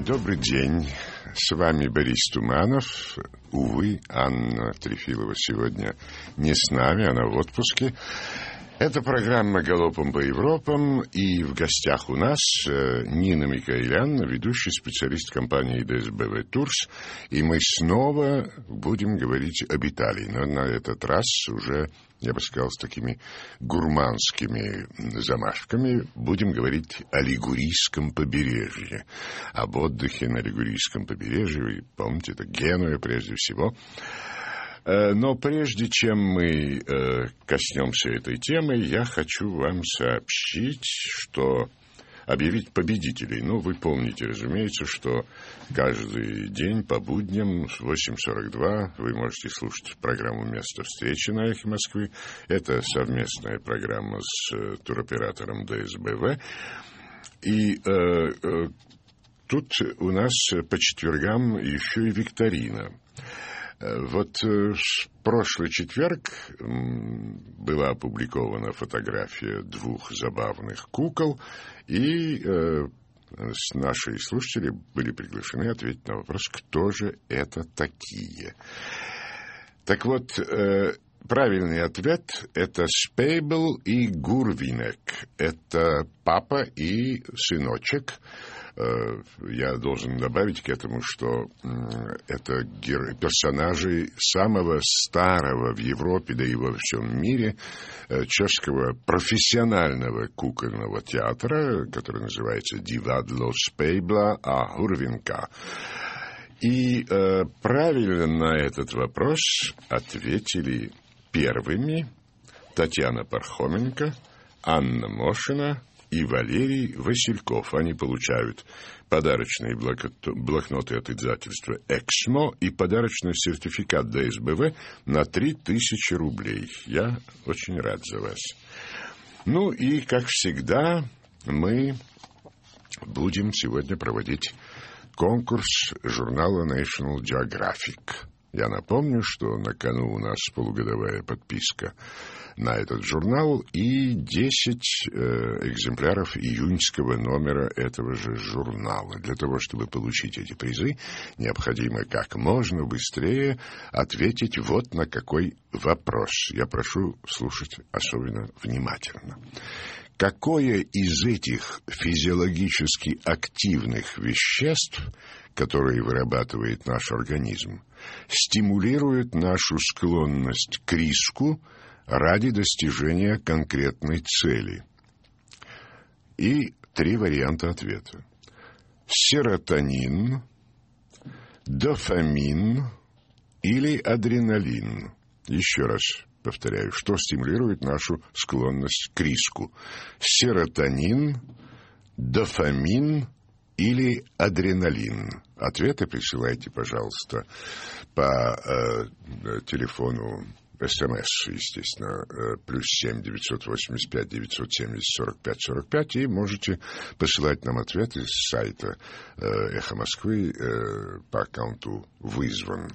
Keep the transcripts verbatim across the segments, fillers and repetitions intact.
Добрый день. С вами Борис Туманов. Увы, Анна Трефилова сегодня не с нами, она в отпуске. Это программа «Галопом по Европам», и в гостях у нас Нина Микаэлян, ведущий специалист компании ДСБВ Турс, и мы снова будем говорить об Италии, но на этот раз уже, я бы сказал, с такими гурманскими замашками. Будем говорить о Лигурийском побережье, об отдыхе на Лигурийском побережье. Вы помните, это Генуя прежде всего. Но прежде чем мы э, коснемся этой темы, я хочу вам сообщить, что объявить победителей. Ну, вы помните, разумеется, что каждый день по будням в восемь сорок два вы можете слушать программу «Место встречи» на Эхе Москвы. Это совместная программа с э, туроператором ДСБВ. И э, э, тут у нас по четвергам еще и викторина. Вот в прошлый четверг была опубликована фотография двух забавных кукол, и э, наши слушатели были приглашены ответить на вопрос, кто же это такие. Так вот, э, правильный ответ — это Спейбл и Гурвинек. Это папа и сыночек. Я должен добавить к этому, что это персонажи самого старого в Европе, да и во всем мире, чешского профессионального кукольного театра, который называется «Дивадло Спейбла а Гурвинка». И э, правильно на этот вопрос ответили первыми Татьяна Пархоменко, Анна Мошина и Валерий Васильков. Они получают подарочные блокноты от издательства «Эксмо» и подарочный сертификат ДСБВ на три тысячи рублей. Я очень рад за вас. Ну и, как всегда, мы будем сегодня проводить конкурс журнала National Geographic. Я напомню, что на кону у нас полугодовая подписка на этот журнал и десять э, экземпляров июньского номера этого же журнала. Для того, чтобы получить эти призы, необходимо как можно быстрее ответить вот на какой вопрос. Я прошу слушать особенно внимательно. Какое из этих физиологически активных веществ, которые вырабатывает наш организм, стимулирует нашу склонность к риску ради достижения конкретной цели? И три варианта ответа. Серотонин, дофамин или адреналин. Еще раз повторяю, что стимулирует нашу склонность к риску? Серотонин, дофамин или адреналин? Ответы присылайте, пожалуйста, по э, телефону СМС, естественно, э, плюс семь девятьсот восемьдесят пять девятьсот семьдесят сорок пять сорок пять, и можете посылать нам ответы с сайта э, Эхо Москвы э, по аккаунту «Вызван».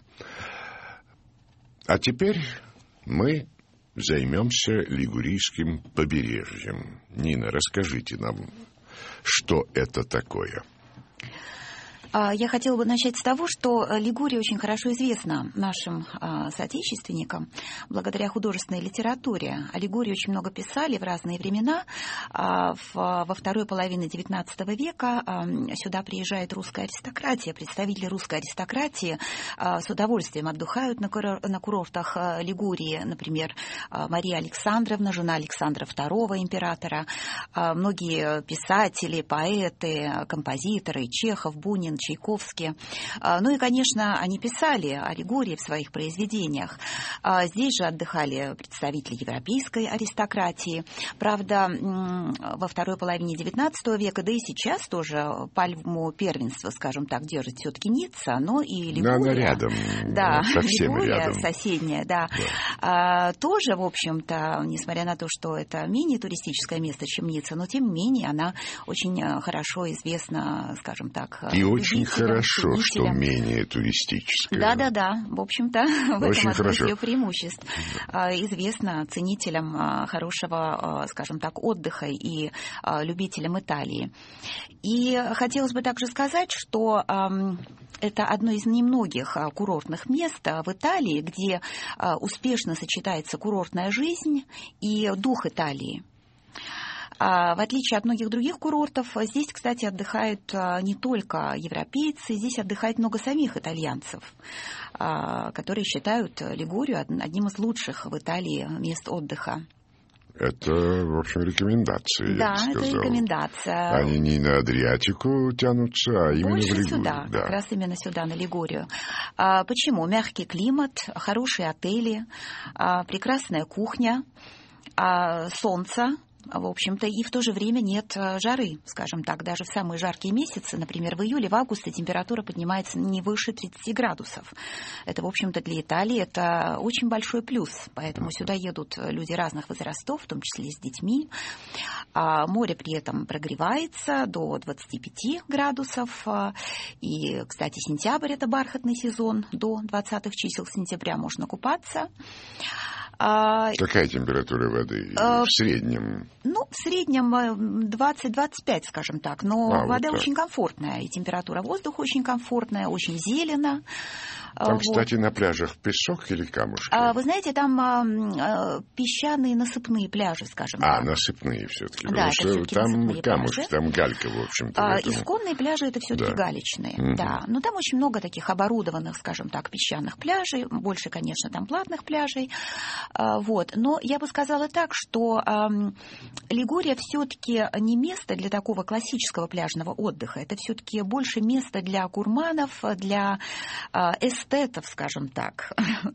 А теперь мы займемся Лигурийским побережьем. Нина, расскажите нам, что это такое? Я хотела бы начать с того, что Лигурия очень хорошо известна нашим а, соотечественникам благодаря художественной литературе. О Лигурии очень много писали в разные времена. А, в, во второй половине девятнадцатого века а, сюда приезжает русская аристократия. Представители русской аристократии а, с удовольствием отдыхают на, кур, на курортах а, Лигурии. Например, а, Мария Александровна, жена Александра второго императора. А, многие писатели, поэты, композиторы, Чехов, Бунин, Чайковский. Ну и, конечно, они писали о Лигурии в своих произведениях. Здесь же отдыхали представители европейской аристократии. Правда, во второй половине девятнадцатого века, да и сейчас тоже пальму первенства, скажем так, держит все-таки Ницца, но и Лигурия. Но она рядом, да, совсем Лигурия, рядом. Соседняя, да. да. Тоже, в общем-то, несмотря на то, что это менее туристическое место, чем Ницца, но тем не менее она очень хорошо известна, скажем так, и очень очень хорошо, что менее туристическое. Да-да-да, в общем-то, в очень этом одно из хорошо. ее преимуществ. Известно ценителям хорошего, скажем так, отдыха и любителям Италии. И хотелось бы также сказать, что это одно из немногих курортных мест в Италии, где успешно сочетается курортная жизнь и дух Италии. В отличие от многих других курортов, здесь, кстати, отдыхают не только европейцы, здесь отдыхает много самих итальянцев, которые считают Лигурию одним из лучших в Италии мест отдыха. Это, в общем, рекомендации, да, я бы сказал. это рекомендация. Они не на Адриатику тянутся, а именно Больше в Лигурию. сюда, да. как раз именно сюда, на Лигурию. А, почему? Мягкий климат, хорошие отели, а, прекрасная кухня, а, солнце. В общем-то, и в то же время нет жары, скажем так. Даже в самые жаркие месяцы, например, в июле, в августе температура поднимается не выше тридцати градусов. Это, в общем-то, для Италии это очень большой плюс. Поэтому сюда едут люди разных возрастов, в том числе с детьми. А море при этом прогревается до двадцати пяти градусов. И, кстати, сентябрь – это бархатный сезон. До двадцатых чисел сентября можно купаться. Какая температура воды а, в среднем? Ну, в среднем двадцать-двадцать пять, скажем так. Но а, вода вот очень комфортная, и температура воздуха очень комфортная, очень зелено. Там, вот. Кстати, на пляжах песок или камушки? А, вы знаете, там а, песчаные насыпные пляжи, скажем а, так. А, насыпные все-таки. Да, потому что там камушки, там галька, в общем-то. А, в этом. Исконные пляжи это все-таки да. галечные. Mm-hmm. Да. Но там очень много таких оборудованных, скажем так, песчаных пляжей. Больше, конечно, там платных пляжей. А, вот. Но я бы сказала так, что а, Лигурия все-таки не место для такого классического пляжного отдыха. Это все-таки больше место для гурманов, для а, эстетов, скажем так.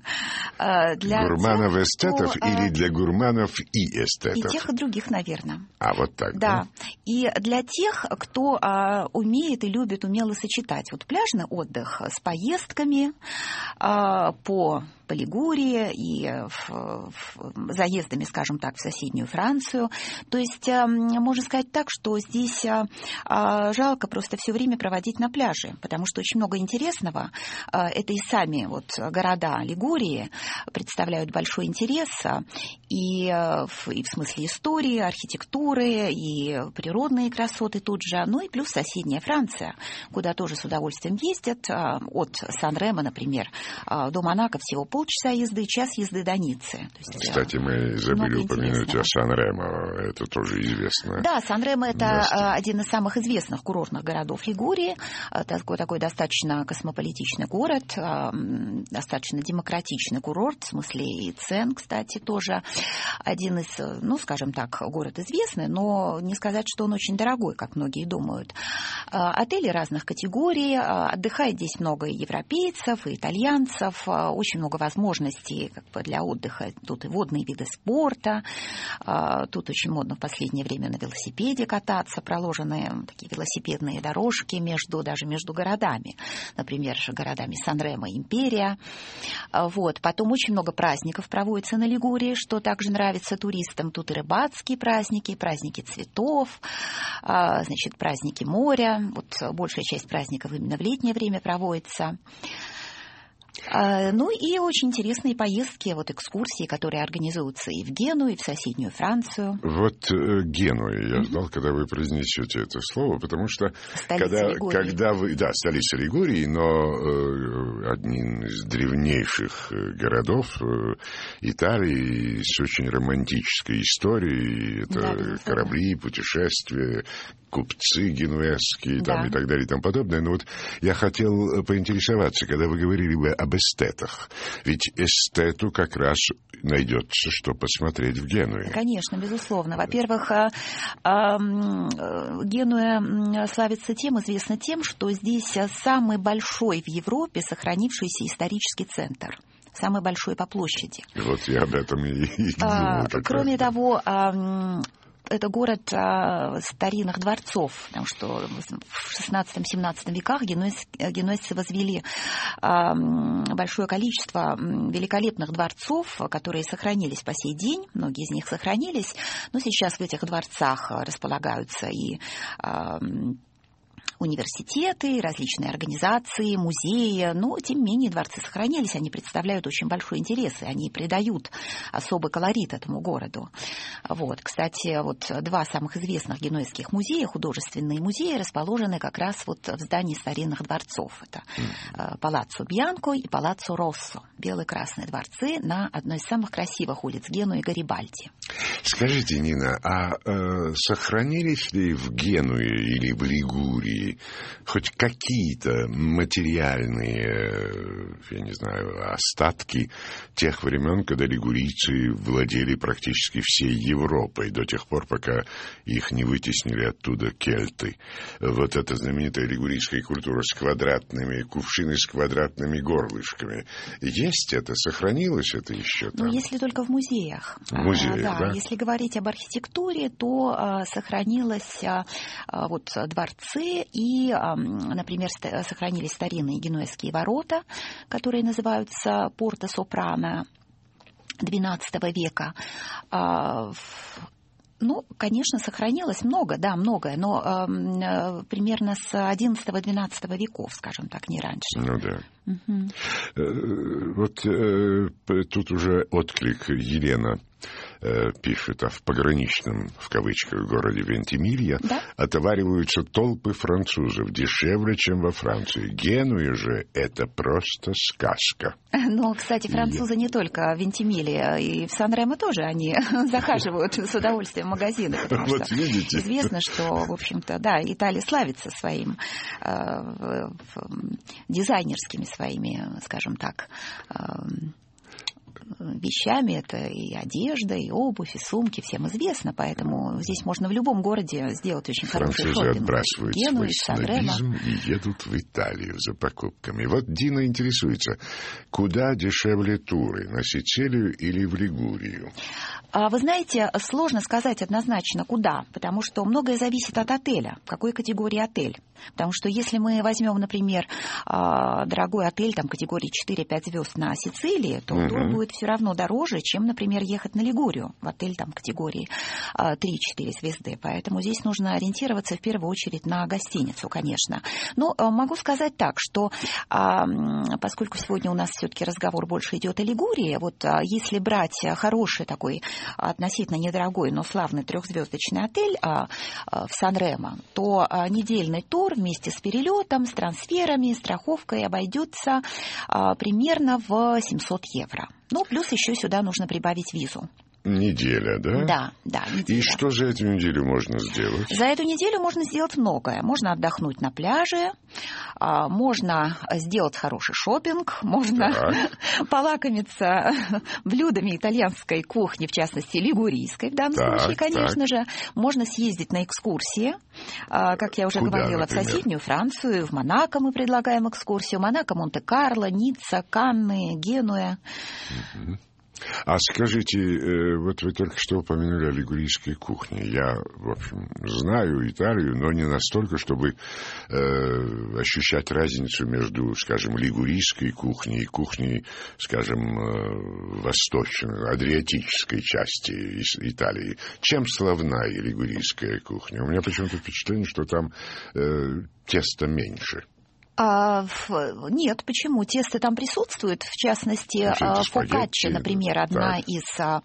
Для гурманов, эстетов кто, или для гурманов и эстетов? И тех, и других, наверное. А, вот так, да? Да. И для тех, кто а, умеет и любит умело сочетать вот пляжный отдых с поездками а, по... по Лигурии и в, в, заездами, скажем так, в соседнюю Францию. То есть можно сказать так, что здесь жалко просто все время проводить на пляже, потому что очень много интересного. Это и сами вот города Лигурии представляют большой интерес и в, и в смысле истории, архитектуры, и природные красоты тут же, ну и плюс соседняя Франция, куда тоже с удовольствием ездят. От Сан-Ремо, например, до Монако всего полчаса езды, час езды до Ниццы. То есть, Кстати, мы забыли упомянуть о Сан-Ремо, это тоже известно. Да, Сан-Ремо – это место. Один из самых известных курортных городов Лигурии, такой, такой достаточно космополитичный город, достаточно демократичный курорт, в смысле и цен, кстати, тоже один из, ну, скажем так, город известный, но не сказать, что он очень дорогой, как многие думают. Отели разных категорий, отдыхает здесь много и европейцев, и итальянцев, очень много возможностей как бы, для отдыха. Тут и водные виды спорта, тут очень модно в последнее время на велосипеде кататься, проложены такие велосипедные дорожки между, даже между городами, например, городами Сан-Ремо и Империя. Вот. Потом очень много праздников проводится на Лигурии, что также нравится туристам. Тут и рыбацкие праздники, и праздники цветов, значит, праздники моря. Вот большая часть праздников именно в летнее время проводится. Ну и очень интересные поездки, вот экскурсии, которые организуются и в Гену, и в соседнюю Францию. Вот э, Гену я ждал, mm-hmm. когда вы произнесете это слово, потому что когда, когда вы... Да, столица Лигурии, но э, один из древнейших городов э, Италии с очень романтической историей. Это да, корабли, путешествия, купцы генуэзские там, да. и так далее и тому подобное. Но вот я хотел поинтересоваться, когда вы говорили бы об эстетах. Ведь эстету как раз найдется, что посмотреть в Генуе. Конечно, безусловно. Во-первых, Генуя славится тем, известна тем, что здесь самый большой в Европе сохранившийся исторический центр. Самый большой по площади. Вот я об этом и, и думал. Кроме того, это город а, старинных дворцов, потому что в шестнадцатом-семнадцатом веках генуэз, генуэзцы возвели а, большое количество великолепных дворцов, которые сохранились по сей день, многие из них сохранились, но сейчас в этих дворцах располагаются и а, университеты, различные организации, музеи, но, тем не менее, дворцы сохранились, они представляют очень большой интерес, и они придают особый колорит этому городу. Вот. Кстати, вот два самых известных генуэзских музея, художественные музеи, расположены как раз вот в здании старинных дворцов. Это mm-hmm. Палаццо Бьянко и Палаццо Россо, бело-красные дворцы на одной из самых красивых улиц Генуи, Гарибальди. Скажите, Нина, а э, сохранились ли в Генуе или в Лигурии хоть какие-то материальные, я не знаю, остатки тех времен, когда лигурийцы владели практически всей Европой, до тех пор, пока их не вытеснили оттуда кельты? Вот эта знаменитая лигурийская культура с квадратными, кувшины с квадратными горлышками. Есть это? Сохранилось это еще там? Ну, если только в музеях. В музеях, а, да, да? Если говорить об архитектуре, то а, сохранилось а, вот дворцы и, а, например, ст- сохранились старинные генуэзские ворота, которые называются Порта Сопрано двенадцатого века. А, Ну, конечно, сохранилось много, да, многое, но э, примерно с одиннадцатого-двенадцатого веков, скажем так, не раньше. Ну да. Угу. Э, вот э, тут уже отклик. Елена э, пишет, а в пограничном, в кавычках, городе Вентимилья да? отовариваются толпы французов дешевле, чем во Франции. Генуя же это просто сказка. Ну, кстати, французы и... не только в Вентимилье, и в Сан-Ремо тоже они захаживают с удовольствием в магазины, потому вот что видите? Известно, что, в общем-то, да, Италия славится своим э, дизайнерскими своими, скажем так, э, вещами. Это и одежда, и обувь, и сумки, всем известно, поэтому здесь можно в любом городе сделать очень хороший шопинг. Французы отбрасывают Гену, свой снобизм и едут в Италию за покупками. Вот Дина интересуется, куда дешевле туры, на Сицилию или в Лигурию? Вы знаете, сложно сказать однозначно, куда, потому что многое зависит от отеля, какой категории отель. Потому что если мы возьмем, например, дорогой отель там, категории четыре-пять звезд на Сицилии, то uh-huh. тур будет все равно дороже, чем, например, ехать на Лигурию, в отель там, категории три-четыре звезды. Поэтому здесь нужно ориентироваться в первую очередь на гостиницу, конечно. Но могу сказать так, что поскольку сегодня у нас все-таки разговор больше идет о Лигурии, вот если брать хороший такой относительно недорогой, но славный трехзвездочный отель а, а, в Сан-Ремо, то а, недельный тур вместе с перелетом, с трансферами, страховкой обойдется а, примерно в семьсот евро. Ну, плюс еще сюда нужно прибавить визу. Неделя, да? Да, да, неделя. И что за эту неделю можно сделать? За эту неделю можно сделать многое. Можно отдохнуть на пляже, можно сделать хороший шопинг, можно полакомиться блюдами итальянской кухни, в частности, лигурийской в данном так, случае, конечно так. же. Можно съездить на экскурсии, как я уже Куда, говорила, например? В соседнюю Францию, в Монако мы предлагаем экскурсию. Монако, Монте-Карло, Ницца, Канны, Генуя. Угу. А скажите, вот вы только что упомянули о лигурийской кухне. Я, в общем, знаю Италию, но не настолько, чтобы э, ощущать разницу между, скажем, лигурийской кухней и кухней, скажем, э, восточной, адриатической части Италии. Чем славна и лигурийская кухня? У меня почему-то впечатление, что там э, теста меньше. А, нет, почему? Тесто там присутствует, в частности, фокачча, например, одна из,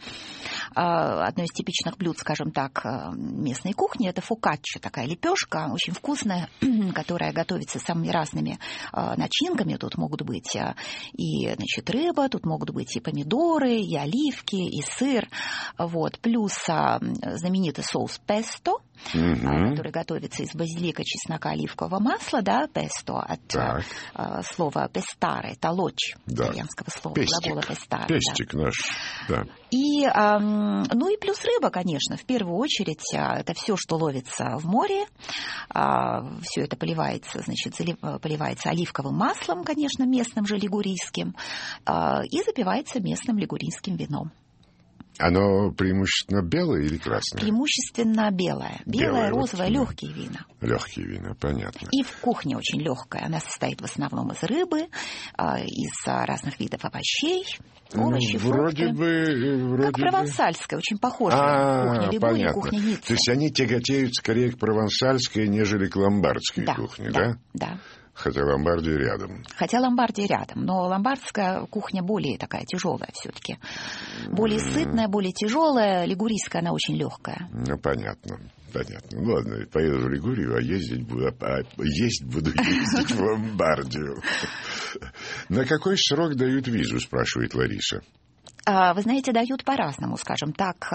одно из типичных блюд, скажем так, местной кухни, это фокачча, такая лепешка, очень вкусная, которая готовится самыми разными начинками. Тут могут быть и, значит, рыба, тут могут быть и помидоры, и оливки, и сыр, вот, плюс знаменитый соус песто, Mm-hmm. который готовится из базилика, чеснока, оливкового масла, да, песто, от так. а, слова пестаре, толочь, да. итальянского слова, Пестик. глагола пестаре. Пестик да. наш, да. И, а, ну и плюс рыба, конечно, в первую очередь, а, это все, что ловится в море, а, все это поливается, значит, залив, поливается оливковым маслом, конечно, местным же лигурийским, а, и запивается местным лигурийским вином. Оно преимущественно белое или красное? Преимущественно белое. Белое, белое розовое, вот, легкие вина. Легкие вина, понятно. И в кухне очень легкая. Она состоит в основном из рыбы, из разных видов овощей, овощи, ну, вроде фрукты. Бы, вроде как провансальская, бы... очень похожая а, кухня Лигурии, кухня Ниццы. То есть они тяготеют скорее к провансальской, нежели к ломбардской да, кухне, да? Да, да. Хотя Ломбардия рядом. Хотя Ломбардия рядом, но ломбардская кухня более такая тяжелая все-таки. Более mm. сытная, более тяжелая. Лигурийская она очень легкая. Ну, понятно. Понятно. Ну, ладно, поеду в Лигурию, а ездить буду, а есть буду ездить в Ломбардию. На какой срок дают визу, спрашивает Лариса? Вы знаете, дают по-разному, скажем так.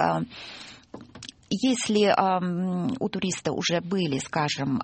Если у туриста уже были, скажем,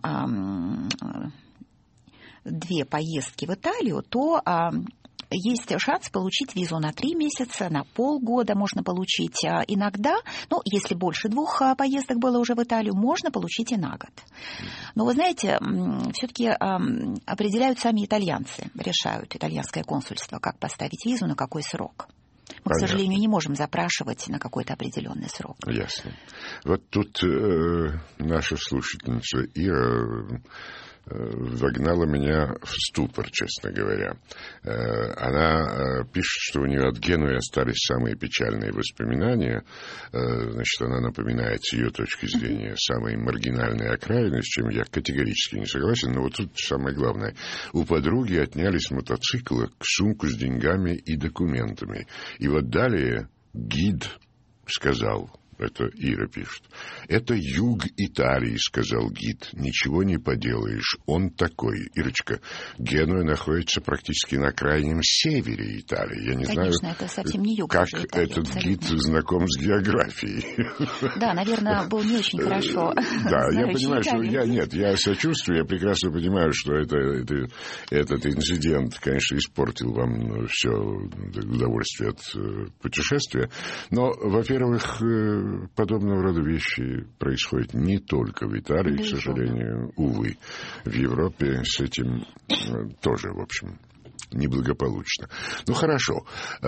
две поездки в Италию, то а, есть шанс получить визу на три месяца, на полгода можно получить. А, иногда, ну, если больше двух а, поездок было уже в Италию, можно получить и на год. Но вы знаете, все-таки а, определяют сами итальянцы, решают итальянское консульство, как поставить визу, на какой срок. Мы, Понятно. К сожалению, не можем запрашивать на какой-то определенный срок. Ясно. Вот тут э, наша слушательница Ира вогнала меня в ступор, честно говоря. Она пишет, что у нее от Генуи остались самые печальные воспоминания. Значит, она напоминает с ее точки зрения самые маргинальные окраины, с чем я категорически не согласен. Но вот тут самое главное. У подруги отняли с мотоцикла сумку с деньгами и документами. И вот далее гид сказал... Это Ира пишет. «Это юг Италии», — сказал гид. «Ничего не поделаешь. Он такой». Ирочка, Генуя находится практически на крайнем севере Италии. Я не Конечно, знаю, это совсем не юг как Италии, этот абсолютно. Гид знаком с географией. Да, наверное, был не очень хорошо. Да, я понимаю, что я... Нет, я сочувствую, я прекрасно понимаю, что это, это, этот инцидент, конечно, испортил вам все удовольствие от путешествия. Но, во-первых, подобного рода вещи происходят не только в Италии, да, к сожалению, увы. В Европе с этим тоже, в общем, неблагополучно. Ну, хорошо.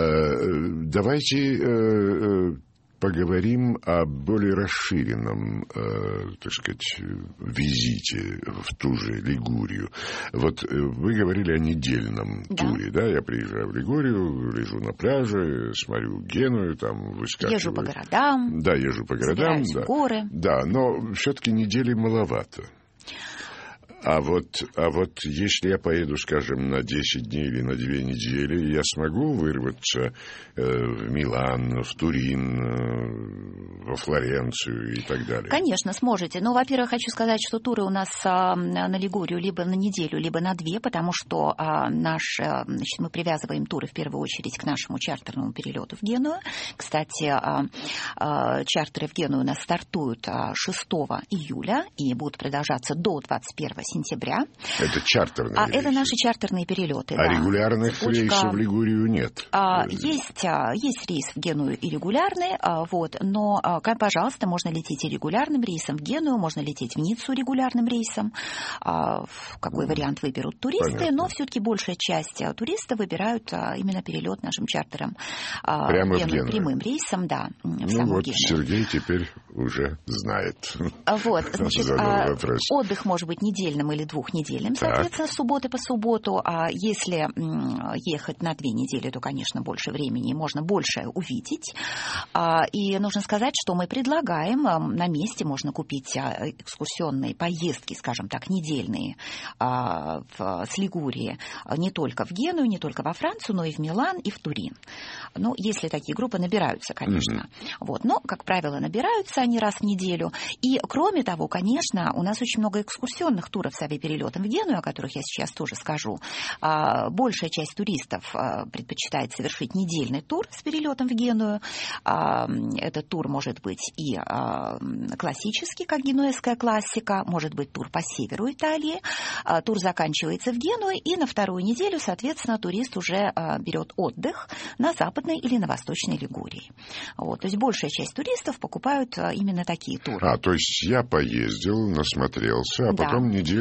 Давайте поговорим о более расширенном, э, так сказать, визите в ту же Лигурию. Вот вы говорили о недельном да. туре, да? Я приезжаю в Лигурию, лежу на пляже, смотрю Геную, там выскакиваю. Езжу по городам. Да, езжу по городам. Да. в горы. Да, но все-таки недели маловато. А вот, а вот если я поеду, скажем, на десять дней или на две недели, я смогу вырваться э, в Милан, в Турин, э, во Флоренцию и так далее? Конечно, сможете. Но, во-первых, хочу сказать, что туры у нас а, на Лигурию либо на неделю, либо на две, потому что а, наш, а, значит, мы привязываем туры в первую очередь к нашему чартерному перелету в Геную. Кстати, а, а, чартеры в Геную у нас стартуют а, шестого июля и будут продолжаться до двадцать первого сентября. Это чартерные а, рейсы? Это наши чартерные перелеты. А да. регулярных Цепочка... рейсов в Лигурию нет? А, есть, а, есть рейс в Геную и регулярный, а, вот, но, а, пожалуйста, можно лететь и регулярным рейсом в Геную, можно лететь в Ниццу регулярным рейсом. А, какой вариант выберут туристы, Понятно. Но все-таки большая часть а, туристов выбирают а, именно перелет нашим чартером. А, Прямо в Геную, Геную? Прямым рейсом, да, в ну саму вот Геную. Сергей теперь уже знает. Вот, значит, а, отдых может быть недельным или двухнедельным, соответственно, с субботы по субботу. А если ехать на две недели, то, конечно, больше времени, можно больше увидеть. А, и нужно сказать, что мы предлагаем, на месте можно купить экскурсионные поездки, скажем так, недельные а, в, с Лигурии не только в Геную, не только во Францию, но и в Милан, и в Турин. Ну, если такие группы набираются, конечно. Mm-hmm. Вот, но, как правило, набираются они раз в неделю. И, кроме того, конечно, у нас очень много экскурсионных туров с авиаперелетом в Геную, о которых я сейчас тоже скажу. А, большая часть туристов а, предпочитает совершить недельный тур с перелетом в Геную. А, этот тур может быть и а, классический, как генуэзская классика, может быть тур по северу Италии. А, тур заканчивается в Генуе, и на вторую неделю, соответственно, турист уже а, берет отдых на западной или на восточной Лигурии. Вот, то есть большая часть туристов покупают а, именно такие туры. А, то есть я поездил, насмотрелся, а да. потом неделю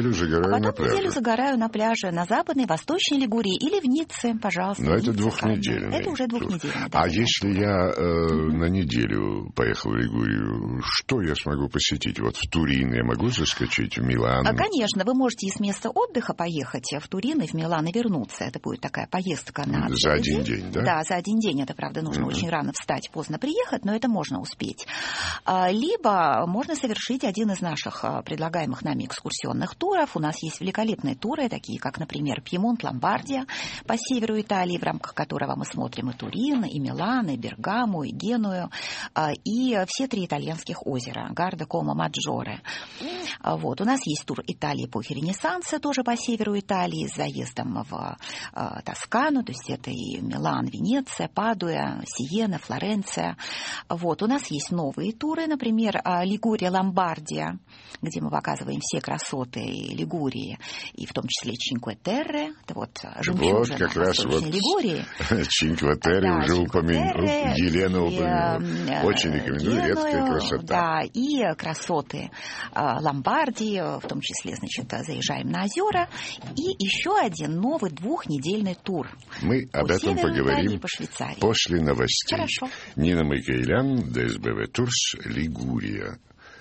неделю загораю а на потом пляже. неделю загораю на пляже на Западной, Восточной Лигурии или в Ницце, пожалуйста. Но это Ницце, двухнедельный. Это уже двухнедельный. Да, а конечно. если я э, mm-hmm. на неделю поехал в Лигурию, что я смогу посетить? Вот в Турин я могу заскочить, в Милан? А, конечно, вы можете из места отдыха поехать в Турин и в Милан и вернуться. Это будет такая поездка на За один день. день, да? Да, за один день. Это, правда, нужно mm-hmm. очень рано встать, поздно приехать, но это можно успеть. Либо можно совершить один из наших предлагаемых нами экскурсионных туров. У нас есть великолепные туры, такие как, например, Пьемонт, Ломбардия по северу Италии, в рамках которого мы смотрим и Турин, и Милан, и Бергамо, и Геную, и все три итальянских озера – Гарда, Комо, Маджоре. Вот. У нас есть тур Италии эпохи Ренессанса, тоже по северу Италии, с заездом в Тоскану, то есть это и Милан, Венеция, Падуя, Сиена, Флоренция. Вот. У нас есть новые туры, например, Лигурия, Ломбардия, где мы показываем все красоты Лигурии, и в том числе Чинкве-Терре, это вот жемчужина вот как раз вот Лигурии. Чинкве-Терре да, уже упомянула, Елена упомянула. Очень рекомендую, Геную, редкая красота. Да, и красоты Ломбардии, в том числе, значит, заезжаем на озера. И еще один новый двухнедельный тур. Мы об этом поговорим по Швейцарии. После новостей. Хорошо. Нина Микоян, ДСБВ Турс, Лигурия.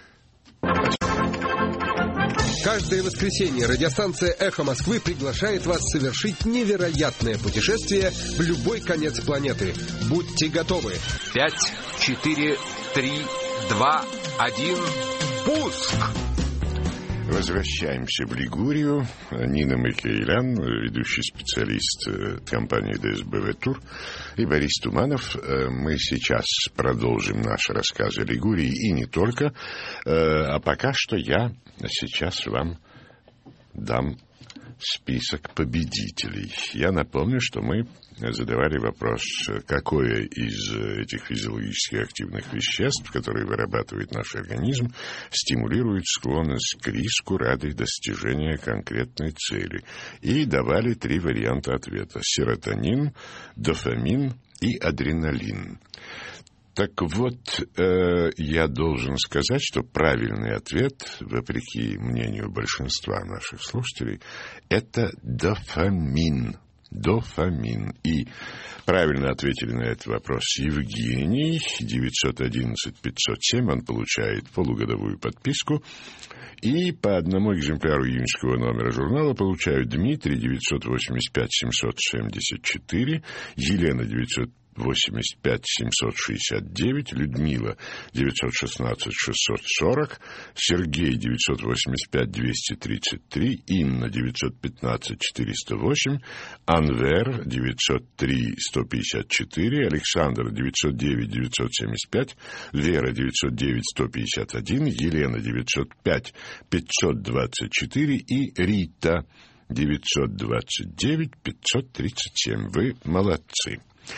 Каждое воскресенье радиостанция «Эхо Москвы» приглашает вас совершить невероятное путешествие в любой конец планеты. Будьте готовы. Пять, четыре, три, два, один, пуск! Возвращаемся в Лигурию. Нина Микоян, ведущий специалист компании ДСБВ Тур, и Борис Туманов. Мы сейчас продолжим наши рассказы о Лигурии, и не только. А пока что я сейчас вам дам список победителей. Я напомню, что мы задавали вопрос, какое из этих физиологически активных веществ, которые вырабатывает наш организм, стимулирует склонность к риску ради достижения конкретной цели. И давали три варианта ответа: серотонин, дофамин и адреналин. Так вот, э, я должен сказать, что правильный ответ, вопреки мнению большинства наших слушателей, это дофамин. Дофамин. И правильно ответили на этот вопрос Евгений, девятьсот одиннадцать пятьсот семь, он получает полугодовую подписку. И по одному экземпляру июньского номера журнала получают Дмитрий, девятьсот восемьдесят пять семьсот семьдесят четыре, Елена, девятьсот восемьдесят пять семьсот шестьдесят девять, Людмила девятьсот шестнадцать шестьсот сорок, Сергей девятьсот восемьдесят пять двести тридцать три, Инна девятьсот пятнадцать четыреста восемь, Анвер девятьсот три сто пятьдесят четыре, Александр девятьсот девять девятьсот семьдесят пять, Вера девятьсот девять сто пятьдесят один, Елена девятьсот пять пятьсот двадцать четыре и Рита девятьсот двадцать девять пятьсот тридцать семь. Вы молодцы.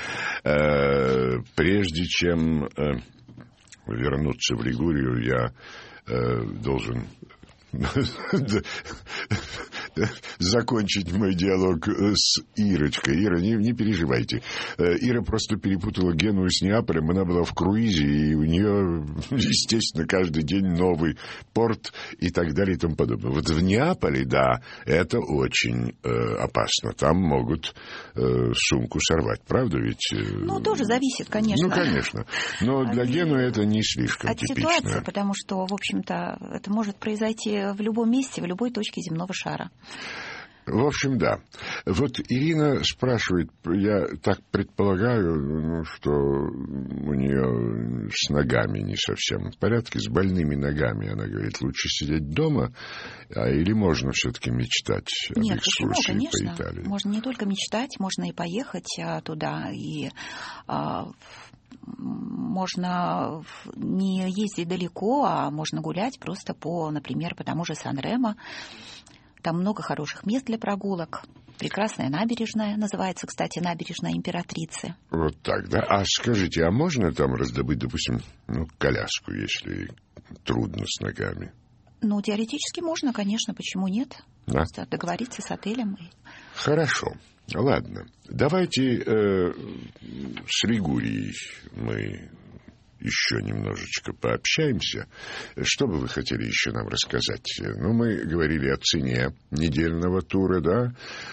Прежде чем вернуться в Лигурию, я должен закончить мой диалог с Ирочкой. Ира, не, не переживайте. Ира просто перепутала Геную с Неаполем. Она была в круизе, и у нее, естественно, каждый день новый порт и так далее и тому подобное. Вот в Неаполе, да, это очень э, опасно. Там могут э, сумку сорвать, правда ведь? Ну, тоже зависит, конечно. Ну, конечно. Но для Генуи это не слишком от типично. От ситуации, потому что, в общем-то, это может произойти в любом месте, в любой точке земного шара. В общем, да. Вот Ирина спрашивает, я так предполагаю, ну, что у нее с ногами не совсем в порядке, с больными ногами. Она говорит, лучше сидеть дома, а или можно все-таки мечтать об Нет, экскурсии почему? Конечно. по Италии? Можно не только мечтать, можно и поехать а, туда, и... А, можно не ездить далеко, а можно гулять просто по, например, по тому же Сан-Ремо. Там много хороших мест для прогулок. Прекрасная набережная, называется, кстати, набережная Императрицы. Вот так, да? А скажите, а можно там раздобыть, допустим, ну, коляску, если трудно с ногами? Ну, теоретически можно, конечно, почему нет? Да? Просто договориться с отелем. И... Хорошо. Ладно. Давайте э, с Лигурией мы еще немножечко пообщаемся. Что бы вы хотели еще нам рассказать? Ну, мы говорили о цене недельного тура, да?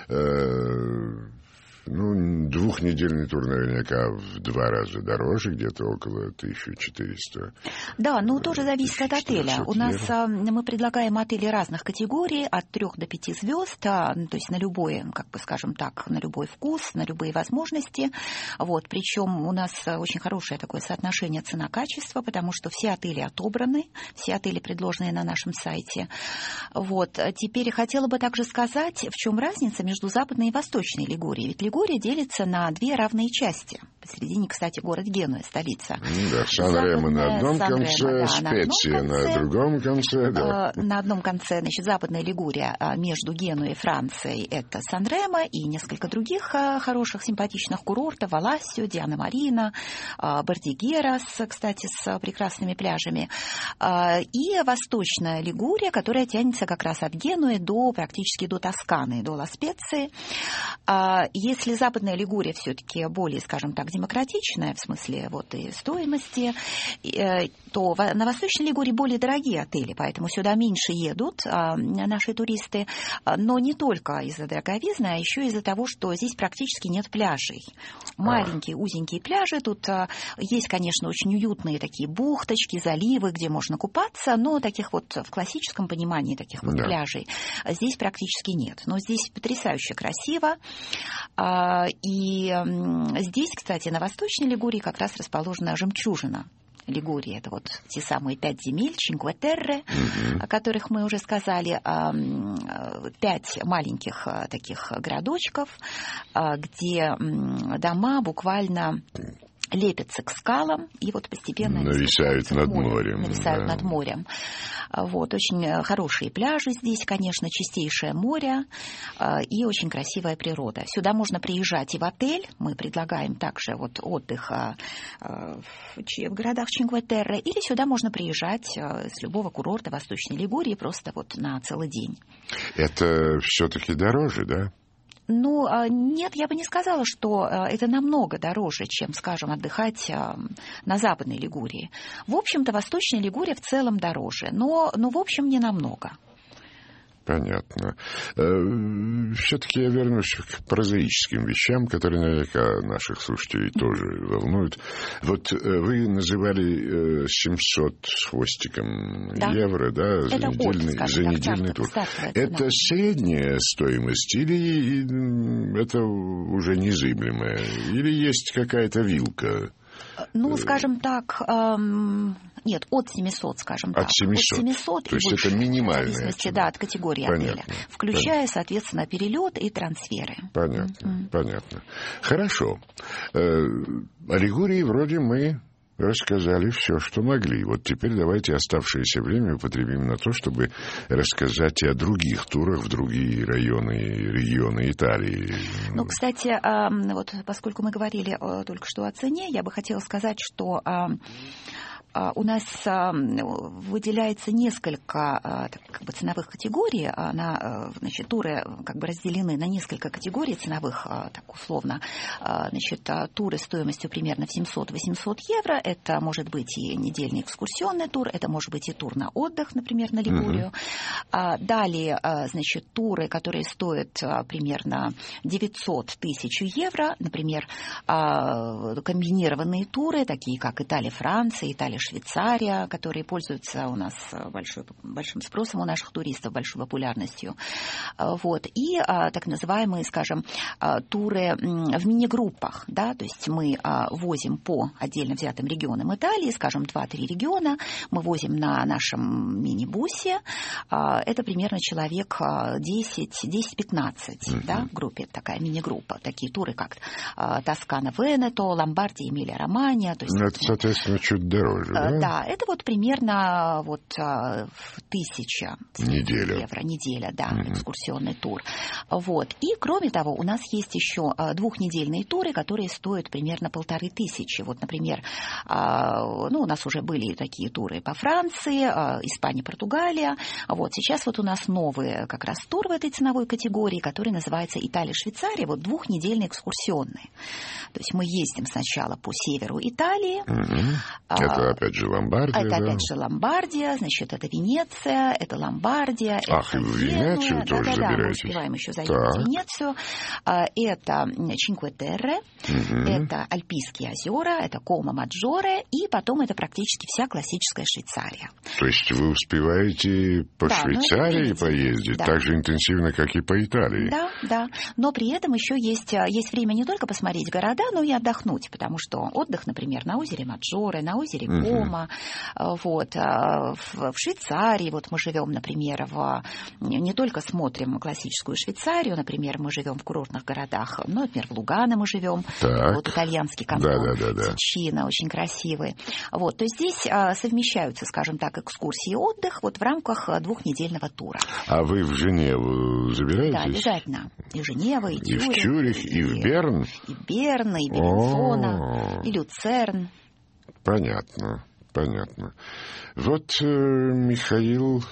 Ну, двухнедельный тур наверняка в два раза дороже, где-то около тысяча четыреста. Да, ну тоже зависит от отеля. У нас а, мы предлагаем отели разных категорий, от трех до пяти звезд, а, то есть на любой, как бы скажем так, на любой вкус, на любые возможности. Вот, причем у нас очень хорошее такое соотношение цена-качество, потому что все отели отобраны, все отели предложены на нашем сайте. Вот, теперь хотела бы также сказать, в чем разница между Западной и Восточной Лигурией. Ведь Лигурия делится на две равные части. Посередине, кстати, город Генуя, столица. Да, Сан-Ремо на одном конце, Специя на другом конце. Да. На одном конце, значит, Западная Лигурия между Генуей и Францией — это Сан-Ремо и несколько других хороших, симпатичных курортов: Валассио, Диана Марина, Бордигерас, кстати, с прекрасными пляжами. И Восточная Лигурия, которая тянется как раз от Генуи до практически до Тосканы, до Ла-Специи. Если Если Западная Лигурия все-таки более, скажем так, демократичная в смысле вот и стоимости, то на Восточной Лигурии более дорогие отели, поэтому сюда меньше едут наши туристы, но не только из-за дороговизны, а еще из-за того, что здесь практически нет пляжей. Маленькие, узенькие пляжи, тут есть, конечно, очень уютные такие бухточки, заливы, где можно купаться, но таких вот в классическом понимании таких вот да. пляжей здесь практически нет. Но здесь потрясающе красиво. И здесь, кстати, на Восточной Лигурии как раз расположена жемчужина Лигурии. Это вот те самые пять земель, Чинкве Терре, mm-hmm. о которых мы уже сказали, пять маленьких таких городочков, где дома буквально лепятся к скалам и вот постепенно нависают над морем. морем нависают да. над морем. Вот, очень хорошие пляжи здесь, конечно, чистейшее море и очень красивая природа. Сюда можно приезжать и в отель. Мы предлагаем также вот отдых в городах Чинкве-Терре. Или сюда можно приезжать с любого курорта Восточной Лигурии просто вот на целый день. Это все-таки дороже, да? Ну, нет, я бы не сказала, что это намного дороже, чем, скажем, отдыхать на Западной Лигурии. В общем-то, Восточная Лигурия в целом дороже, но, но в общем, не намного. Понятно. Все-таки я вернусь к прозаическим вещам, которые наверняка наших слушателей тоже волнуют. Вот вы называли семьсот с хвостиком да. евро, да, за недельный, от, за недельный тур. Это средняя стоимость или это уже незыблемая? Или есть какая-то вилка? Ну, скажем так... Эм... Нет, от семисот, скажем от так. семисот. От семисот То и есть выше, это минимальная в зависимости, цена. Да, от категории понятно. Отеля, включая, понятно. Соответственно, перелет и трансферы. Понятно, mm-hmm. понятно. Хорошо. О Лигурии вроде мы рассказали все, что могли. Вот теперь давайте оставшееся время употребим на то, чтобы рассказать о других турах в другие районы и регионы Италии. Ну, кстати, вот поскольку мы говорили только что о цене, я бы хотела сказать, что... У нас выделяется несколько как бы, ценовых категорий. На, значит, туры как бы разделены на несколько категорий ценовых, так условно. Значит, туры стоимостью примерно в семьсот-восемьсот евро. Это может быть и недельный экскурсионный тур, это может быть и тур на отдых, например, на Лигурию. Mm-hmm. Далее, значит, туры, которые стоят примерно девятьсот тысяч евро. Например, комбинированные туры, такие как Италия-Франция, Италия Швейцария, которые пользуются у нас большой, большим спросом у наших туристов, большой популярностью. Вот. И а, так называемые, скажем, а, туры в мини-группах. Да? То есть мы а, возим по отдельно взятым регионам Италии, скажем, два-три региона, мы возим на нашем мини-бусе. А, это примерно человек десять-пятнадцать mm-hmm. да, в группе, такая мини-группа. Такие туры, как а, Тоскана-Венето, Ломбардия, Эмилия-Романья. Ну, это, соответственно, чуть дороже. неделю, да? Да, это вот примерно вот тысяча Неделя. евро, неделя, да, mm-hmm. экскурсионный тур. Вот. И, кроме того, у нас есть еще двухнедельные туры, которые стоят примерно полторы тысячи. Вот, например, ну, у нас уже были такие туры по Франции, Испания, Португалия. Вот. Сейчас вот у нас новый как раз тур в этой ценовой категории, который называется Италия-Швейцария, вот двухнедельный экскурсионный. То есть мы ездим сначала по северу Италии. Mm-hmm. Это а, опять же Ломбардия, Это да? опять же Ломбардия, значит, это Венеция, это Ломбардия, Ах, это и в Генуя. Венецию да, тоже да, да, забираетесь? мы успеваем еще заехать в Венецию. Это Чинкве-Терре, mm-hmm. это Альпийские озера, это Кома-Маджоре, и потом это практически вся классическая Швейцария. То есть вы успеваете по да, Швейцарии поездить да. так же интенсивно, как и по Италии? Да, да. Но при этом еще есть, есть время не только посмотреть города, но и отдохнуть, потому что отдых, например, на озере Маджоре, на озере Кома, mm-hmm. вот, в, в Швейцарии, вот мы живем, например, в, не только смотрим классическую Швейцарию, например, мы живем в курортных городах, ну, например, в Лугано мы живем, так. вот итальянский кантон, да, да, да, да. Тичино, очень красивый. Вот, то есть здесь а, совмещаются, скажем так, экскурсии и отдых вот в рамках двухнедельного тура. А вы в Женеву забираетесь? Да, обязательно. И в Женеву, и, и Тюрих, в Тюрих, и, и в Берн? И Берн, и Беллинзона, и Люцерн. Понятно, понятно. Вот э, Михаил,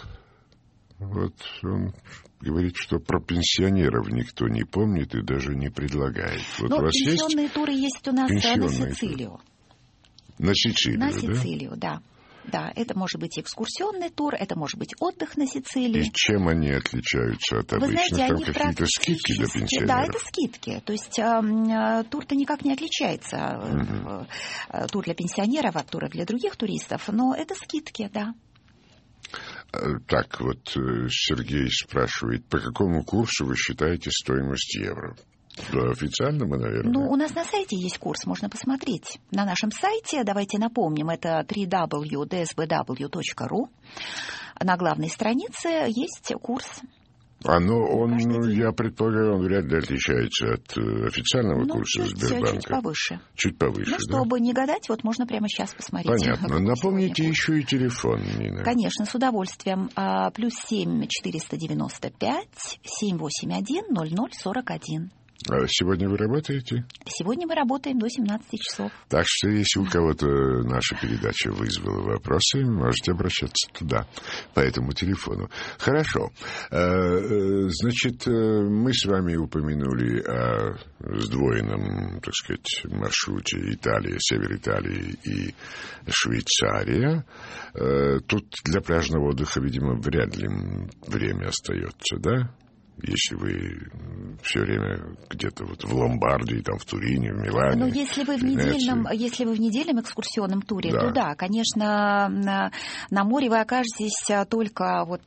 вот он говорит, что про пенсионеров никто не помнит и даже не предлагает. Вот ну, у вас пенсионные есть туры есть у нас на Сицилию. На Сицилию, На да? Сицилию, да. Да, это может быть экскурсионный тур, это может быть отдых на Сицилии. И чем они отличаются от обычных? Вы знаете, там они какие-то скидки для пенсионеров? Да, это скидки. То есть э, тур-то никак не отличается. Угу. Э, тур для пенсионеров от тура для других туристов, но это скидки, да. Так, вот Сергей спрашивает, по какому курсу вы считаете стоимость евро? Да, официальному, наверное. Ну, у нас на сайте есть курс, можно посмотреть. На нашем сайте, давайте напомним, это дабл ю дабл ю дабл ю точка ди эс би дабл ю точка ру. На главной странице есть курс. А, ну, он, ну, я предполагаю, он вряд ли отличается от э, официального ну, курса чуть, Сбербанка. Чуть повыше. Чуть повыше, Ну, да? чтобы не гадать, вот можно прямо сейчас посмотреть. Понятно. Напомните еще и телефон, Нина. Конечно, с удовольствием. А, плюс семь четыреста девяносто пять семь восемь один ноль ноль сорок один. А сегодня вы работаете? Сегодня мы работаем до семнадцати часов. Так что, если у кого-то наша передача вызвала вопросы, можете обращаться туда, по этому телефону. Хорошо. Значит, мы с вами упомянули о сдвоенном, так сказать, маршруте Италия, север Италии и Швейцария. Тут для пляжного отдыха, видимо, вряд ли время остается, да? Если вы все время где-то вот в Ломбардии, там в Турине, в Милане. Ну, если вы в недельном, если вы в недельном экскурсионном туре, да. то да, конечно, на, на море вы окажетесь только вот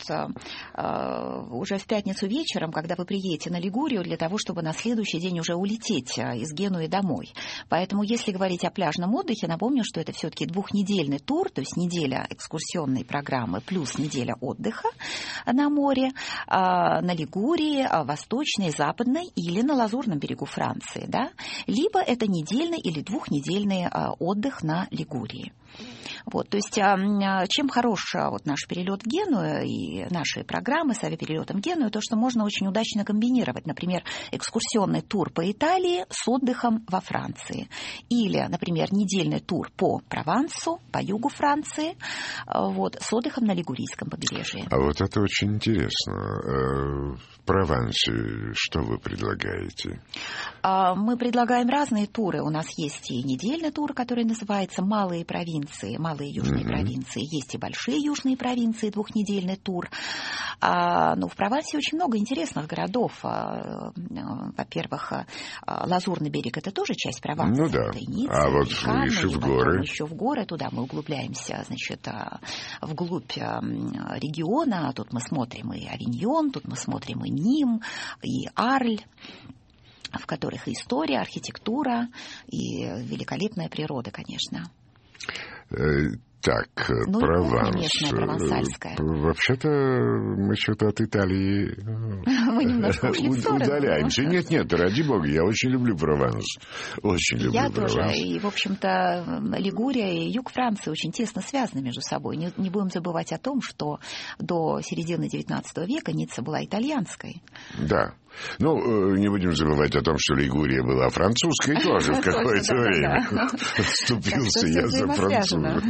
э, уже в пятницу вечером, когда вы приедете на Лигурию для того, чтобы на следующий день уже улететь из Генуи домой. Поэтому, если говорить о пляжном отдыхе, напомню, что это все-таки двухнедельный тур, то есть неделя экскурсионной программы плюс неделя отдыха на море, э, на Лигурии, восточной, западной или на Лазурном берегу Франции, да? Либо это недельный или двухнедельный отдых на Лигурии. Вот, то есть чем хорош вот наш перелет в Геную и наши программы с авиаперелетом в Геную, то, что можно очень удачно комбинировать, например, экскурсионный тур по Италии с отдыхом во Франции. Или, например, недельный тур по Провансу, по югу Франции, вот, с отдыхом на Лигурийском побережье. А вот это очень интересно. В Провансе что вы предлагаете? Мы предлагаем разные туры. У нас есть и недельный тур, который называется «Малые провинции», малые южные mm-hmm. провинции. Есть и большие южные провинции, двухнедельный тур. А, ну, в Провансе очень много интересных городов. А, во-первых, Лазурный берег – это тоже часть Прованса. Ну да, это Ницца, а вот Канны, выше в горы. Еще в горы, туда мы углубляемся, значит, вглубь региона. Тут мы смотрим и Авиньон, тут мы смотрим и Ним, и Арль, в которых и история, архитектура, и великолепная природа, конечно. Так, ну, Прованс. Местная, провансальская. Вообще-то мы что-то от Италии мы немножко ушли в сторону. Удаляемся. Нет, нет, ради бога, я очень люблю Прованс. Очень люблю я Прованс. Я тоже. И, в общем-то, Лигурия и юг Франции очень тесно связаны между собой. Не, не будем забывать о том, что до середины девятнадцатого века Ницца была итальянской. Да. Ну, не будем забывать о том, что Лигурия была французской тоже в какое-то время. Вступился я за француза.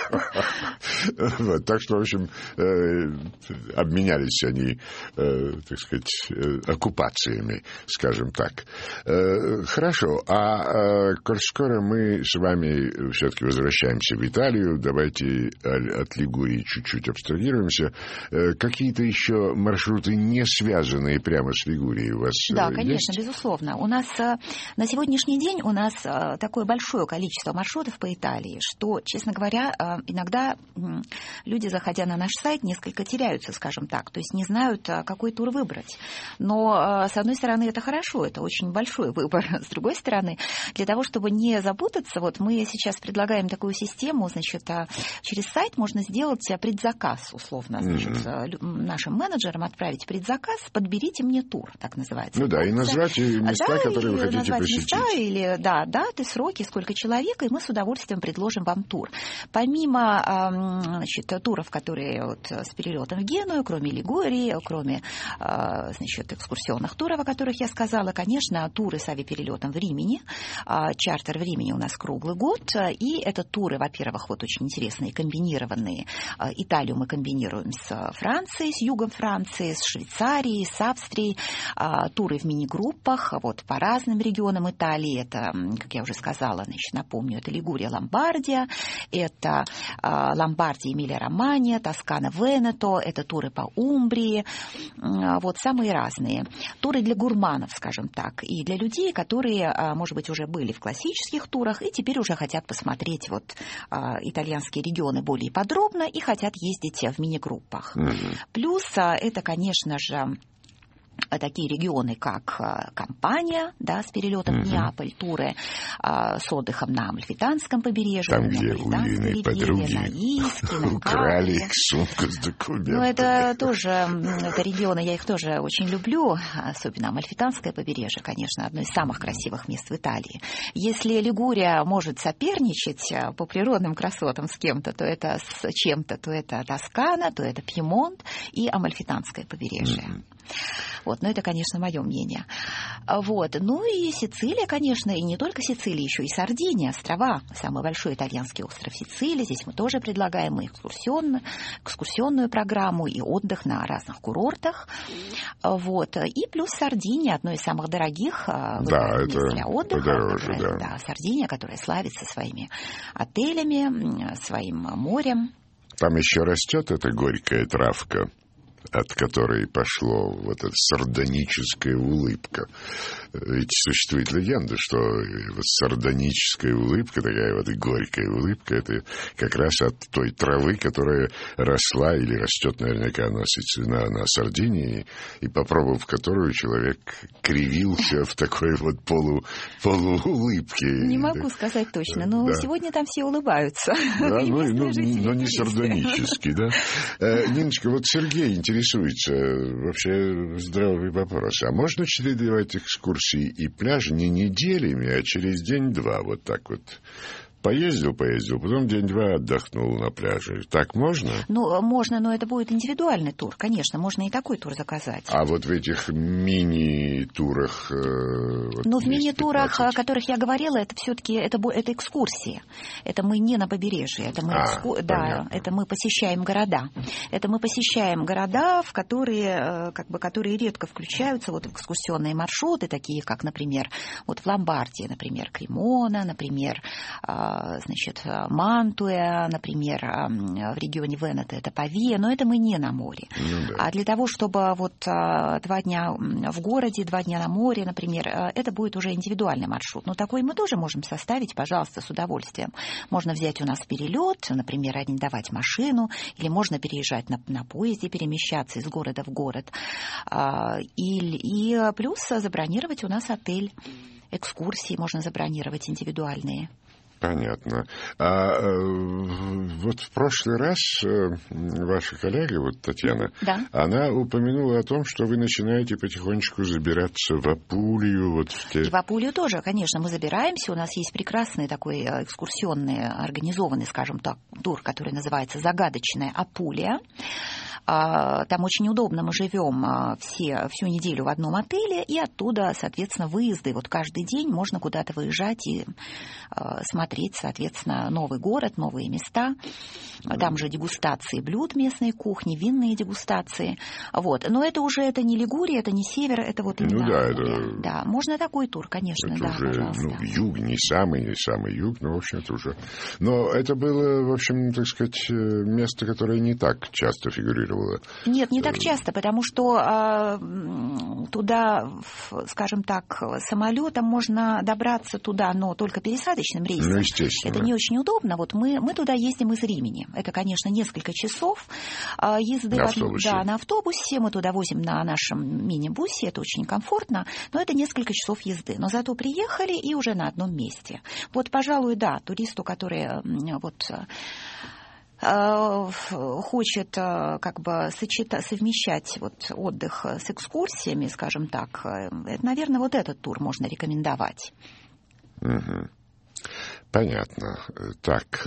Так что, в общем, обменялись они, так сказать, оккупациями, скажем так. Хорошо. А коль скоро мы с вами все-таки возвращаемся в Италию, давайте от Лигурии чуть-чуть абстрагируемся. Какие-то еще маршруты, не связанные прямо с Лигурией, у вас да, есть? конечно, безусловно. У нас на сегодняшний день у нас такое большое количество маршрутов по Италии, что, честно говоря, иногда люди, заходя на наш сайт, несколько теряются, скажем так, то есть не знают, какой тур выбрать. Но, с одной стороны, это хорошо, это очень большой выбор. С другой стороны, для того, чтобы не запутаться, вот мы сейчас предлагаем такую систему, значит, через сайт можно сделать предзаказ, условно, значит, mm-hmm. нашим менеджерам отправить предзаказ, подберите мне тур, так называется. Ну да, и назвать места, да, которые вы хотите посетить. Места, или, да, даты, сроки, сколько человек, и мы с удовольствием предложим вам тур. Помимо, значит, туров, которые вот с перелетом в Геную, кроме Лигурии, кроме, значит, экскурсионных туров, о которых я сказала, конечно, туры с авиаперелетом в Римени, чартер в Римени у нас круглый год, и это туры, во-первых, вот очень интересные, комбинированные. Италию мы комбинируем с Францией, с югом Франции, с Швейцарией, с Австрией, туры в мини-группах, вот по разным регионам Италии. Это, как я уже сказала, значит, напомню, это Лигурия, Ломбардия, это Ломбардия, Эмилия-Романья, Тоскана, Венето, это туры по Умбрии, вот самые разные. Туры для гурманов, скажем так, и для людей, которые, может быть, уже были в классических турах и теперь уже хотят посмотреть вот итальянские регионы более подробно и хотят ездить в мини-группах. Mm-hmm. Плюс это, конечно же, такие регионы, как Кампания, да, с перелетом mm-hmm. в Неаполь, туры а, с отдыхом на Амальфитанском побережье, там, на где Ульиной подруги на Иске, на украли их сумку с документами. Ну, это тоже, это регионы, я их тоже очень люблю, особенно Амальфитанское побережье, конечно, одно из самых красивых мест в Италии. Если Лигурия может соперничать по природным красотам с кем-то, то это с чем-то, то это Тоскана, то это Пьемонт и Амальфитанское побережье. Mm-hmm. Вот, но это, конечно, мое мнение. Вот. Ну и Сицилия, конечно, и не только Сицилия, еще и Сардиния, острова. Самый большой итальянский остров Сицилия. Здесь мы тоже предлагаем и экскурсионную, экскурсионную программу, и отдых на разных курортах. Вот. И плюс Сардиния, одно из самых дорогих да, мест для отдыха. Подороже, которая, да. Да, Сардиния, которая славится своими отелями, своим морем. Там еще растет эта горькая травка, от которой пошло вот эта сардоническая улыбка. Ведь существует легенда, что вот сардоническая улыбка, такая вот и горькая улыбка, это как раз от той травы, которая росла или растет наверняка на, на, на Сардинии, и попробовав которую, человек кривился в такой вот полу, полуулыбке. Не могу сказать точно, но да. Сегодня там все улыбаются. Да, ну, ну, но не сардонически, да? Ниночка, вот Сергей интересуется, вообще здравый вопрос. А можно чередовать экскурсии и пляж не неделями, а через день-два, вот так вот? Поездил, поездил, потом день-два отдохнул на пляже. Так можно? Ну, можно, но это будет индивидуальный тур, конечно. Можно и такой тур заказать. А вот в этих мини-турах... Э, вот ну, в мини-турах, о которых я говорила, это все-таки это, это экскурсии. Это мы не на побережье. Это мы, а, экску... да, это мы посещаем города. Это мы посещаем города, в которые, как бы, которые редко включаются вот, в экскурсионные маршруты, такие как, например, вот в Ломбардии, например, Кремона, например... значит, Мантуя, например, в регионе Венето это Павия, но это мы не на море. Ну, да. А для того, чтобы вот два дня в городе, два дня на море, например, это будет уже индивидуальный маршрут. Но такой мы тоже можем составить, пожалуйста, с удовольствием. Можно взять у нас перелет, например, арендовать машину, или можно переезжать на, на поезде, перемещаться из города в город. И, и плюс забронировать у нас отель. Экскурсии можно забронировать индивидуальные. Понятно. А вот в прошлый раз ваша коллега, вот Татьяна, да. она упомянула о том, что вы начинаете потихонечку забираться в Апулию. Вот в, те... И в Апулию тоже, конечно, мы забираемся. У нас есть прекрасный такой экскурсионный, организованный, скажем так, тур, который называется «Загадочная Апулия». Там очень удобно, мы живем все, всю неделю в одном отеле, и оттуда, соответственно, выезды. Вот каждый день можно куда-то выезжать и смотреть, соответственно, новый город, новые места. Там же дегустации блюд местной кухни, винные дегустации. Вот. Но это уже это не Лигурия, это не север, это вот именно... Ну да, это... Да, можно такой тур, конечно, это да, уже, пожалуйста. Ну, юг, не самый, не самый юг, но, в общем, это уже... Но это было, в общем, так сказать, место, которое не так часто фигурировало. Нет, не так часто, потому что э, туда, скажем так, самолетом можно добраться туда, но только пересадочным рейсом. Ну, естественно. Это не очень удобно. Вот мы, мы туда ездим из Римени. Это, конечно, несколько часов э, езды. На в, автобусе. Да, на автобусе. Мы туда возим на нашем мини-бусе. Это очень комфортно, но это несколько часов езды. Но зато приехали и уже на одном месте. Вот, пожалуй, да, туристу, который вот... хочет как бы сочетать, совмещать вот отдых с экскурсиями, скажем так, это, наверное, вот этот тур можно рекомендовать. Угу. Понятно. Так,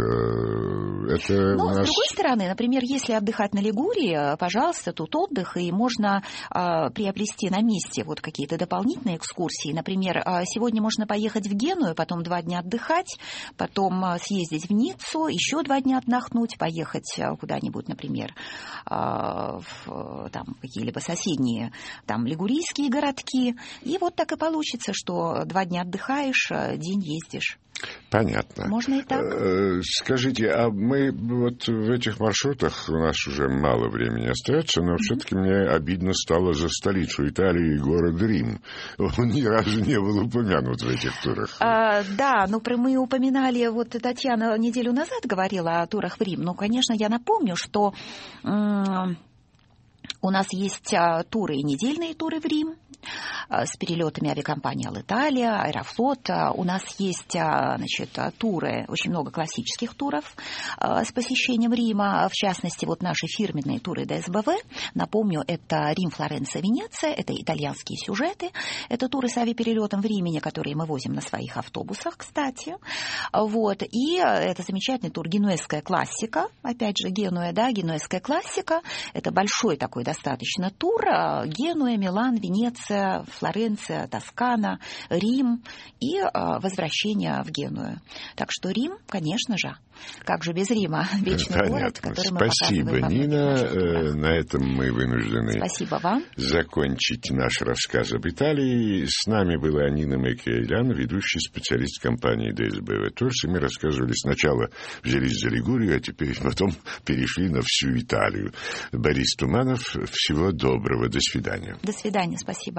это Но, у нас... с другой стороны, например, если отдыхать на Лигурии, пожалуйста, тут отдых, и можно а, приобрести на месте вот какие-то дополнительные экскурсии. Например, сегодня можно поехать в Геную, потом два дня отдыхать, потом съездить в Ниццу, еще два дня отдохнуть, поехать куда-нибудь, например, а, в там, какие-либо соседние там, лигурийские городки. И вот так и получится, что два дня отдыхаешь, день ездишь. Понятно. Можно и так. Скажите, а мы вот в этих маршрутах, у нас уже мало времени остается, но mm-hmm. все-таки мне обидно стало за столицу Италии, город Рим. Он ни разу не был упомянут в этих турах. А, да, ну мы упоминали, вот Татьяна неделю назад говорила о турах в Рим. Ну, конечно, я напомню, что м- у нас есть а, туры и недельные туры в Рим с перелетами авиакомпании Алиталия, Аэрофлот. У нас есть, значит, туры, очень много классических туров с посещением Рима, в частности, вот наши фирменные туры ДСБВ. Напомню, это Рим, Флоренция, Венеция, это итальянские сюжеты, это туры с авиаперелетом в Риме, которые мы возим на своих автобусах, кстати. Вот. И это замечательный тур «Генуэзская классика», опять же, Генуя, да, «Генуэзская классика», это большой такой достаточно тур, Генуя, Милан, Венеция, Флоренция, Тоскана, Рим и э, возвращение в Геную. Так что Рим, конечно же, как же без Рима, вечный Понятно. город, который мы Спасибо, показываем. Нина. На этом мы вынуждены Спасибо вам. закончить наш рассказ об Италии. С нами была Нина Микоян, ведущий специалист компании ДСБВ Турс. И мы рассказывали сначала, взялись за Лигурию, а теперь потом перешли на всю Италию. Борис Туманов, всего доброго, до свидания. До свидания, спасибо.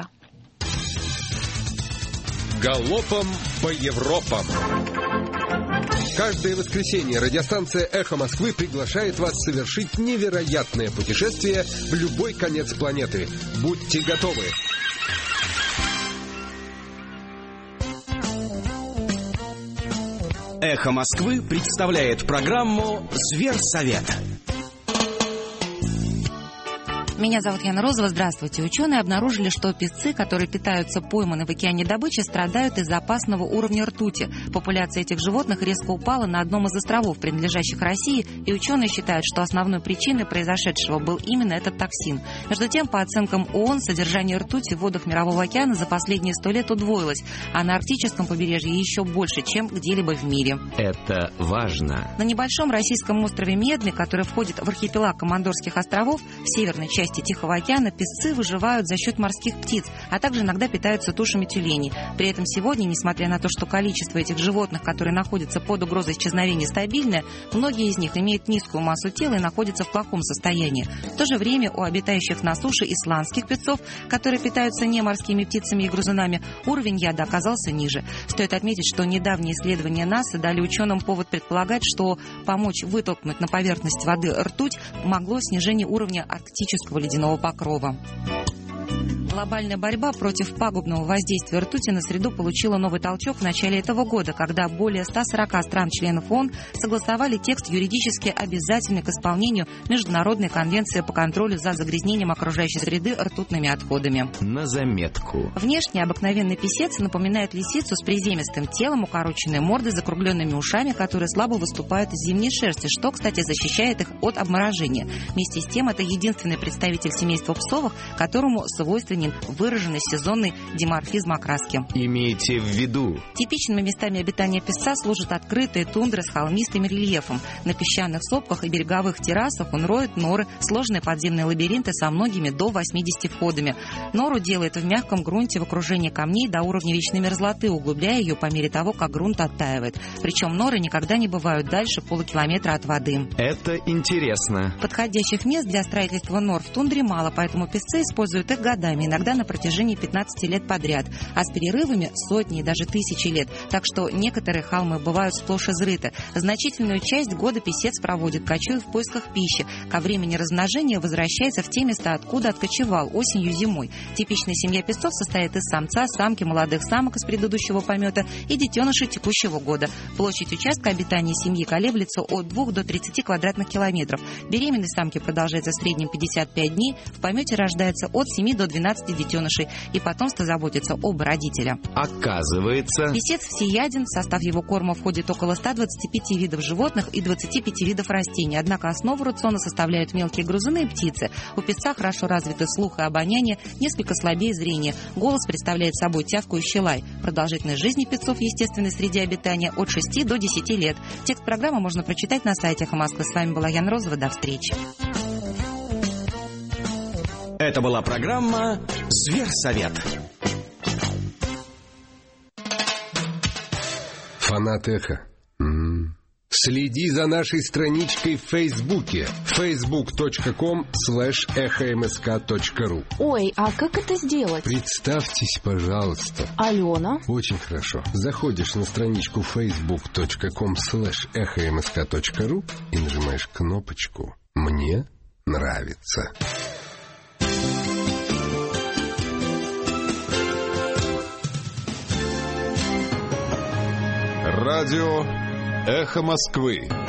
Галопом по Европам. Каждое воскресенье радиостанция «Эхо Москвы» приглашает вас совершить невероятное путешествие в любой конец планеты. Будьте готовы! «Эхо Москвы» представляет программу «Зверсовет». Меня зовут Яна Розова. Здравствуйте. Ученые обнаружили, что песцы, которые питаются пойманной в океане добычей, страдают из-за опасного уровня ртути. Популяция этих животных резко упала на одном из островов, принадлежащих России, и ученые считают, что основной причиной произошедшего был именно этот токсин. Между тем, по оценкам ООН, содержание ртути в водах Мирового океана за последние сто лет удвоилось, а на арктическом побережье еще больше, чем где-либо в мире. Это важно. На небольшом российском острове Медми, который входит в архипелаг Командорских островов, в северной части Тихого океана, песцы выживают за счет морских птиц, а также иногда питаются тушами тюленей. При этом сегодня, несмотря на то, что количество этих животных, которые находятся под угрозой исчезновения, стабильное, многие из них имеют низкую массу тела и находятся в плохом состоянии. В то же время у обитающих на суше исландских песцов, которые питаются не морскими птицами и грызунами, уровень яда оказался ниже. Стоит отметить, что недавние исследования НАСА дали ученым повод предполагать, что помочь вытолкнуть на поверхность воды ртуть могло снижение уровня арктического ледяного покрова. Глобальная борьба против пагубного воздействия ртути на среду получила новый толчок в начале этого года, когда более ста сорока стран-членов ООН согласовали текст юридически обязательный к исполнению Международной конвенции по контролю за загрязнением окружающей среды ртутными отходами. На заметку. Внешне обыкновенный писец напоминает лисицу с приземистым телом, укороченной мордой, закругленными ушами, которые слабо выступают из зимней шерсти, что, кстати, защищает их от обморожения. Вместе с тем, это единственный представитель семейства псовых, которому свойственен выраженный сезонный диморфизм окраски. Имейте в виду. Типичными местами обитания песца служат открытые тундры с холмистым рельефом. На песчаных сопках и береговых террасах он роет норы, сложные подземные лабиринты со многими до восьмидесяти входами. Нору делает в мягком грунте в окружении камней до уровня вечной мерзлоты, углубляя ее по мере того, как грунт оттаивает. Причем норы никогда не бывают дальше полукилометра от воды. Это интересно. Подходящих мест для строительства нор в тундре мало, поэтому песцы используют их годами, иногда на протяжении пятнадцати лет подряд, а с перерывами сотни и даже тысячи лет, так что некоторые холмы бывают сплошь изрыты. Значительную часть года песец проводит, кочуя в поисках пищи. Ко времени размножения возвращается в те места, откуда откочевал, осенью-зимой. Типичная семья песцов состоит из самца, самки, молодых самок из предыдущего помета и детенышей текущего года. Площадь участка обитания семьи колеблется от двух до тридцати квадратных километров. Беременность самки продолжается в среднем пятьдесят пять дней, в помете рождается от семи до двенадцати детенышей, и потомство заботится об родителе. Оказывается, песец всеяден, в состав его корма входит около ста двадцати пяти видов животных и двадцати пяти видов растений, однако основу рациона составляют мелкие грызуны и птицы. У песца хорошо развиты слух и обоняние, несколько слабее зрение. Голос представляет собой тявкающий лай. Продолжительность жизни песцов в естественной среде обитания от шести до десяти лет. Текст программы можно прочитать на сайте «Эхо Москвы». С вами была Яна Розова. До встречи. Это была программа «Зверсовет». Фанат Эхо. М-м. Следи за нашей страничкой в Фейсбуке. фейсбук точка ком слэш эхо эм эс ка точка ру. Ой, а как это сделать? Представьтесь, пожалуйста. Алена. Очень хорошо. Заходишь на страничку фейсбук точка ком слэш эхо эм эс ка точка ру и нажимаешь кнопочку «Мне нравится». Радио «Эхо Москвы».